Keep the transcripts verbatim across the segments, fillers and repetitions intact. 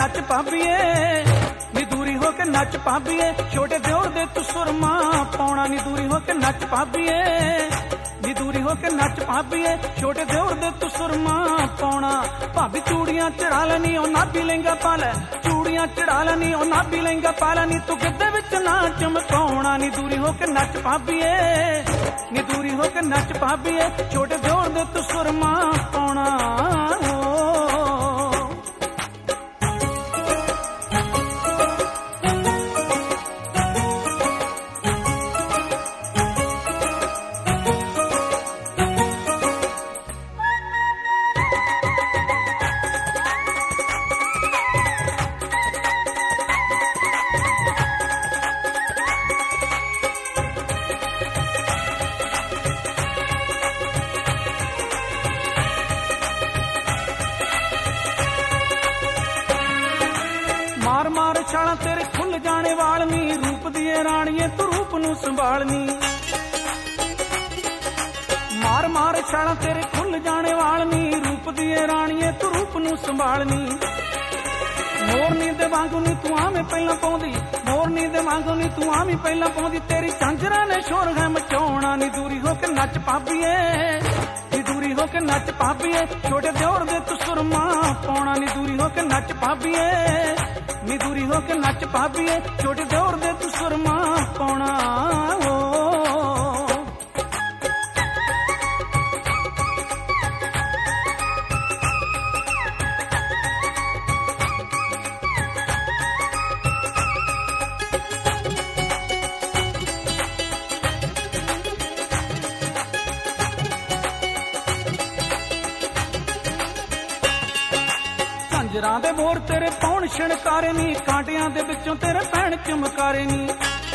नच भाभीए, नी दूरी हो के नच भाभीए, छोटे दियोर दे तू सुरमा पाउणा, नी दूरी हो के नच भाभीए, नी दूरी हो के नच भाभीए, छोटे दियोर दे तू सुरमा पाउणा। भाभी चूड़ियां चढ़ा लैनी ओ नाभी लहंगा पा लै, चूड़ियां चढ़ा लैनी ओ नाभी लहंगा पा लै, नी तू गिद्धे विच ना चमकाउणा, नी दूरी हो के नच भाभीए, नी दूरी हो के नच भाभीए, छोटे दियोर दे तू सुरमा पाउणा। मार मार छाला तेरे खुल जाने वाल नी, रूप दिए राणीए तू रूप नू संभालनी। मार मार छाला तेरे खुल जाने वाल नी, रूप दिए राणीए तू रूप नू संभालनी। मोरनी दे वांगू नी तू आवें पहला पाउंदी, मोरनी दे वांगू नी तू आवीं पहला पाउंदी, तेरी झांजरा ने शोर है मचाउणा, नी दूरी हो के नच भाभीए, नी दूरी हो के नच भाभीए, छोटे दियोर दे तू सुरमा पाउणा, नी दूरी हो के नच भाभीए, नी दूरी हो के नच भाभीए, छोटे दियोर दे तू सुरमा पाउणा। झांजरां दे मोर तेरे पौण छिणकारे नी, कांटियां दे विचों तेरे पैण चमकारे नी।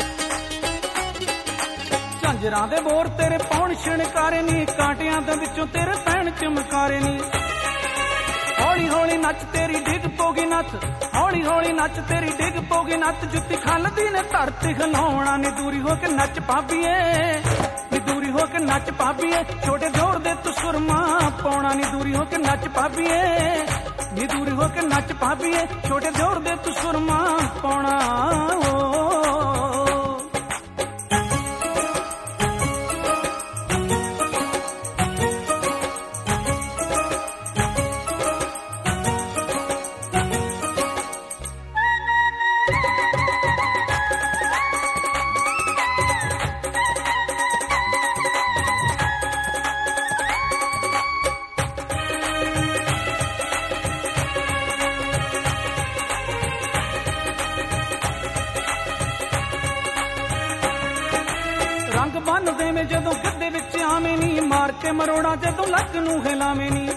झांजरां दे मोर तेरे पौण छिणकारे नी, कांटियां दे विचों तेरे पैण चमकारे नी। हौली हौली नच तेरी डिग पोगी नथ, हौली हौली नच तेरी डिग पोगी नथ, जुत्ती खालदी ने धरती खलाउणा, नी दूरी हो के नच भाभीए, नी दूरी हो के नच भाभीए, छोटे दियोर दे तू सुरमा पाउणा, नी दूरी हो के नच भाभीए, नी दूरी हो के नच भाभीए, छोटे दियोर दे तू सुरमा पाउणा। रंग बन देवे जदों गिद्धे विच आवें नी, मार के मरोड़ा जदों लक नू हिलावें नी।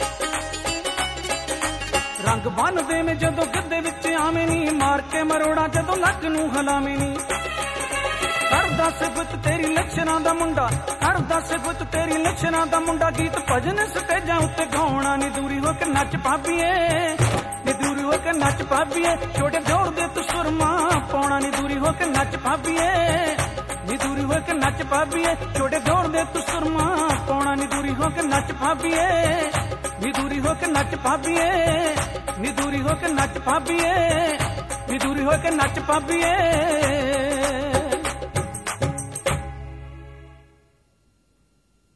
रंग बन देवे जदों गिद्धे विच आवें नी, मार के मरोड़ा जदों लक नू हिलावें नी। करदा सिफत तेरी लक्षणां दा मुंडा, करदा सिफत तेरी लक्षणां दा मुंडा, गीत भजन स्टेजां उत्ते गाउणा, नी दूरी हो के नच भाभीए, नी दूरी हो के नच भाभीए, छोटे दियोर दे तू सुरमा पाउणा, नी दूरी हो के नच भाभीए, नी दूरी हो के नच भाभीए, छोटे दियोर दे तू सुरमा पाउणा, नी दूरी हो के नच भाभीए, नी दूरी हो के नच भाभीए, नी दूरी हो के नच भाभीए, नी दूरी हो के नच भाभीए।